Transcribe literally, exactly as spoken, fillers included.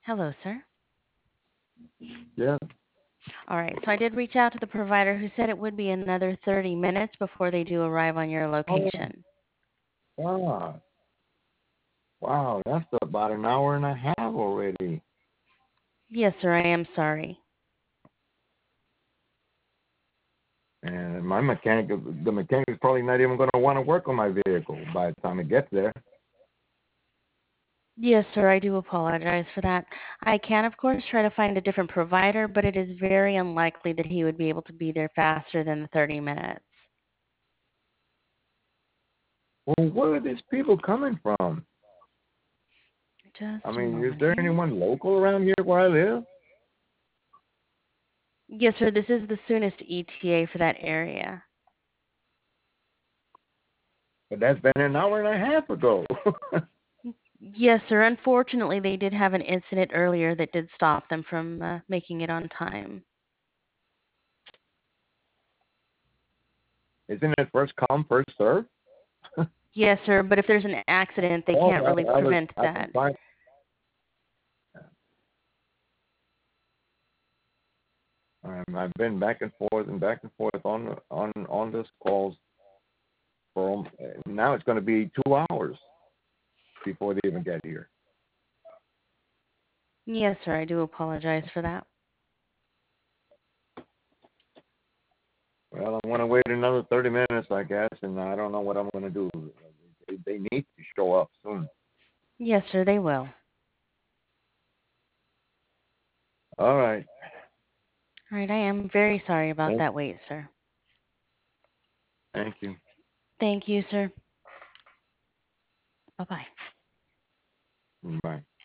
Hello, sir. Yeah. All right, so I did reach out to the provider who said it would be another thirty minutes before they do arrive on your Oh, location. God. Wow, that's about an hour and a half already. Yes, sir, I am sorry. And my mechanic, the mechanic is probably not even going to want to work on my vehicle by the time it gets there. Yes, sir, I do apologize for that. I can, of course, try to find a different provider, but it is very unlikely that he would be able to be there faster than the thirty minutes. Well, where are these people coming from? Just I a mean, is moment there here. anyone local around here where I live? Yes, sir, this is the soonest E T A for that area. But that's been an hour and a half ago. Yes, sir. Unfortunately, they did have an incident earlier that did stop them from uh, making it on time. Isn't it first come, first serve? Yes, sir. But if there's an accident, they Oh, can't really I, I was, prevent I've been that. trying. Um, I've been back and forth and back and forth on on on this calls for um, now. It's going to be two hours before they even get here. Yes, sir. I do apologize for that. Well, I'm going to wait another thirty minutes, I guess, and I don't know what I'm going to do. They, they need to show up soon. Yes, sir. They will. All right. All right. I am very sorry about Thank, that wait, sir. thank you. Thank you, sir. Bye bye. Bye.